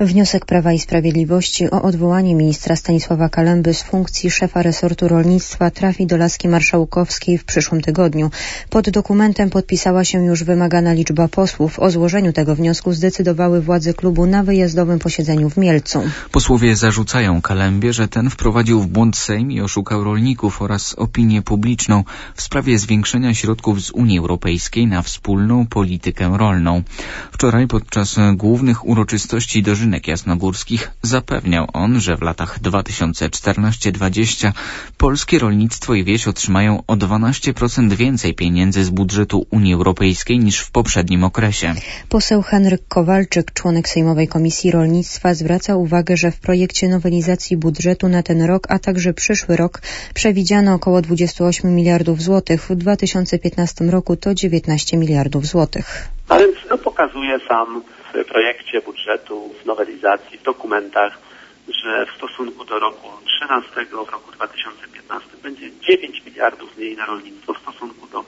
Wniosek Prawa i Sprawiedliwości o odwołanie ministra Stanisława Kalemby z funkcji szefa resortu rolnictwa trafi do laski marszałkowskiej w przyszłym tygodniu. Pod dokumentem podpisała się już wymagana liczba posłów. O złożeniu tego wniosku zdecydowały władze klubu na wyjazdowym posiedzeniu w Mielcu. Posłowie zarzucają Kalembie, że ten wprowadził w błąd Sejm i oszukał rolników oraz opinię publiczną w sprawie zwiększenia środków z Unii Europejskiej na wspólną politykę rolną. Wczoraj podczas głównych uroczystości dożynek jasnogórskich zapewniał on, że w latach 2014-2020 polskie rolnictwo i wieś otrzymają o 12% więcej pieniędzy z budżetu Unii Europejskiej niż w poprzednim okresie. Poseł Henryk Kowalczyk, członek Sejmowej Komisji Rolnictwa, zwraca uwagę, że w projekcie nowelizacji budżetu na ten rok, a także przyszły rok przewidziano około 28 miliardów złotych. W 2015 roku to 19 miliardów złotych. A więc to pokazuje sam w projekcie budżetu, w nowelizacji, w dokumentach, że w stosunku do roku 2013, w roku 2015 będzie 9 miliardów mniej na rolnictwo w stosunku do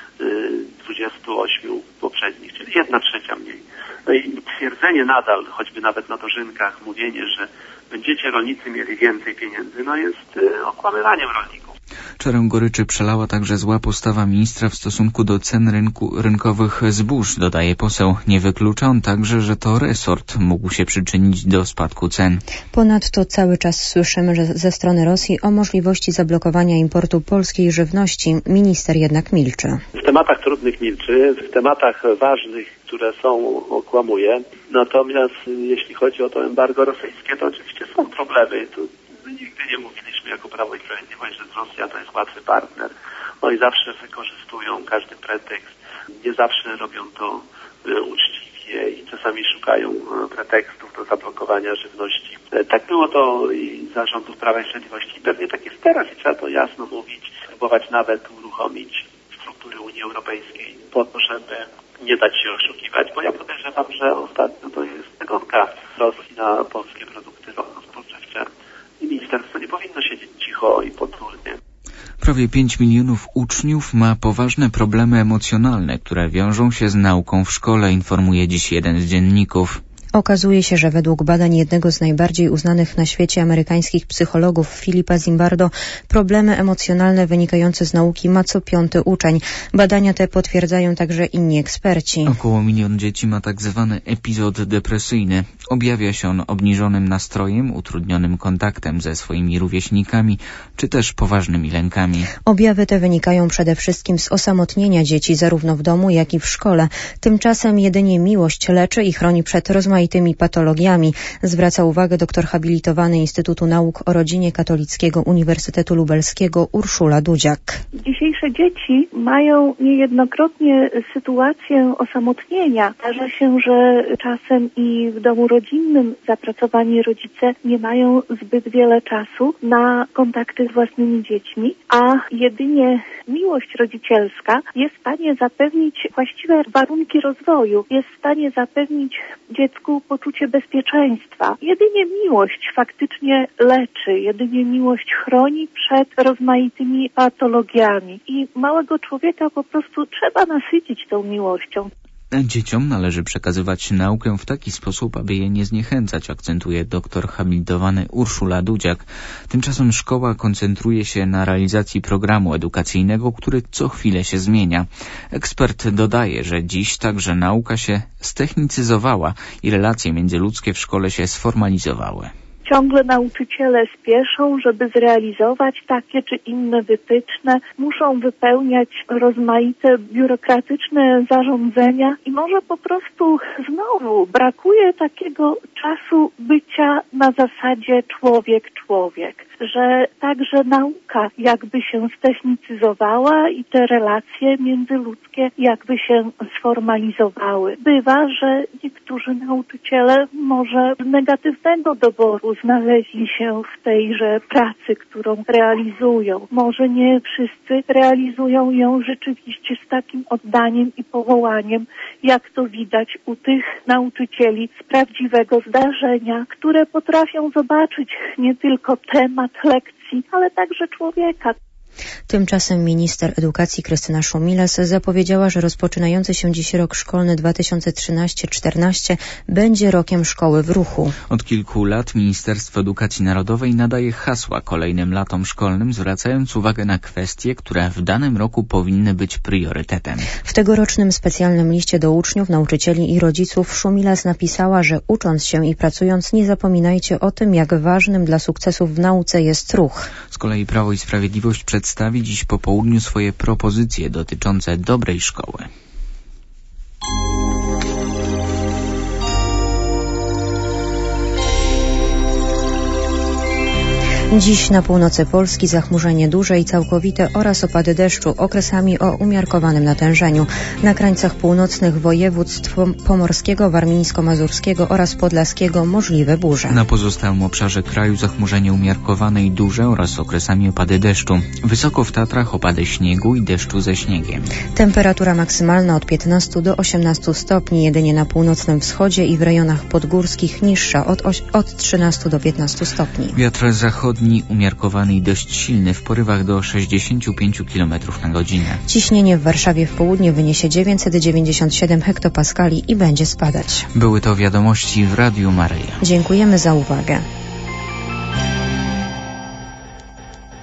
28 poprzednich, czyli 1/3 mniej. No i twierdzenie nadal, choćby nawet na dożynkach, mówienie, że będziecie rolnicy mieli więcej pieniędzy, no jest okłamywaniem rolników. Czarę goryczy przelała także zła postawa ministra w stosunku do cen rynkowych zbóż, dodaje poseł. Nie wyklucza on także, że to resort mógł się przyczynić do spadku cen. Ponadto cały czas słyszymy, że ze strony Rosji o możliwości zablokowania importu polskiej żywności. Minister jednak milczy. W tematach trudnych milczy, w tematach ważnych, które są, okłamuje. Natomiast jeśli chodzi o to embargo rosyjskie, to oczywiście są problemy. My nigdy nie mówiliśmy jako Prawo i Sprawiedliwość, że Rosja to jest łatwy partner. Oni zawsze wykorzystują każdy pretekst. Nie zawsze robią to uczciwie i czasami szukają pretekstów do zablokowania żywności. Tak było to i za rządów Prawa i Sprawiedliwości. Pewnie tak jest teraz i trzeba to jasno mówić, próbować nawet uruchomić struktury Unii Europejskiej po to, żeby nie dać się oszukiwać, bo ja podejrzewam, że ostatnio to jest nagonka Rosji na polskie produkty rolno-spożywcze i ministerstwo nie powinno siedzieć cicho i potulnie. Prawie 5 milionów uczniów ma poważne problemy emocjonalne, które wiążą się z nauką w szkole, informuje dziś jeden z dzienników. Okazuje się, że według badań jednego z najbardziej uznanych na świecie amerykańskich psychologów Philipa Zimbardo problemy emocjonalne wynikające z nauki ma co 5. uczeń. Badania te potwierdzają także inni eksperci. Około 1 milion dzieci ma tak zwany epizod depresyjny. Objawia się on obniżonym nastrojem, utrudnionym kontaktem ze swoimi rówieśnikami, czy też poważnymi lękami. Objawy te wynikają przede wszystkim z osamotnienia dzieci zarówno w domu, jak i w szkole. Tymczasem jedynie miłość leczy i chroni przed rozmaitymi patologiami, zwraca uwagę doktor habilitowany Instytutu Nauk o Rodzinie Katolickiego Uniwersytetu Lubelskiego Urszula Dudziak. Dzisiejsze dzieci mają niejednokrotnie sytuację osamotnienia. Zdarza się, że czasem i w domu rodzinnym zapracowani rodzice nie mają zbyt wiele czasu na kontakty z własnymi dziećmi, a jedynie miłość rodzicielska jest w stanie zapewnić właściwe warunki rozwoju, jest w stanie zapewnić dziecku poczucie bezpieczeństwa. Jedynie miłość faktycznie leczy, jedynie miłość chroni przed rozmaitymi patologiami i małego człowieka po prostu trzeba nasycić tą miłością. Dzieciom należy przekazywać naukę w taki sposób, aby je nie zniechęcać, akcentuje doktor habilitowany Urszula Dudziak. Tymczasem szkoła koncentruje się na realizacji programu edukacyjnego, który co chwilę się zmienia. Ekspert dodaje, że dziś także nauka się ztechnicyzowała i relacje międzyludzkie w szkole się sformalizowały. Ciągle nauczyciele spieszą, żeby zrealizować takie czy inne wytyczne. Muszą wypełniać rozmaite biurokratyczne zarządzenia i może po prostu znowu brakuje takiego czasu bycia na zasadzie człowiek-człowiek. Że także nauka jakby się ztechnicyzowała i te relacje międzyludzkie jakby się sformalizowały. Bywa, że niektórzy nauczyciele może z negatywnego doboru znaleźli się w tejże pracy, którą realizują. Może nie wszyscy realizują ją rzeczywiście z takim oddaniem i powołaniem, jak to widać u tych nauczycieli z prawdziwego zdarzenia, które potrafią zobaczyć nie tylko temat lekcji, ale także człowieka. Tymczasem minister edukacji Krystyna Szumilas zapowiedziała, że rozpoczynający się dziś rok szkolny 2013-14 będzie rokiem szkoły w ruchu. Od kilku lat Ministerstwo Edukacji Narodowej nadaje hasła kolejnym latom szkolnym, zwracając uwagę na kwestie, które w danym roku powinny być priorytetem. W tegorocznym specjalnym liście do uczniów, nauczycieli i rodziców Szumilas napisała, że ucząc się i pracując nie zapominajcie o tym, jak ważnym dla sukcesów w nauce jest ruch. Z kolei Prawo i Sprawiedliwość przedstawi dziś po południu swoje propozycje dotyczące dobrej szkoły. Dziś na północy Polski zachmurzenie duże i całkowite oraz opady deszczu, okresami o umiarkowanym natężeniu. Na krańcach północnych województw pomorskiego, warmińsko-mazurskiego oraz podlaskiego możliwe burze. Na pozostałym obszarze kraju zachmurzenie umiarkowane i duże oraz okresami opady deszczu. Wysoko w Tatrach opady śniegu i deszczu ze śniegiem. Temperatura maksymalna od 15 do 18 stopni, jedynie na północnym wschodzie i w rejonach podgórskich niższa od 13 do 15 stopni. Wiatr zachodni umiarkowany i dość silny w porywach do 65 km na godzinę. Ciśnienie w Warszawie w południe wyniesie 997 hektopaskali i będzie spadać. Były to wiadomości w Radiu Maryja. Dziękujemy za uwagę.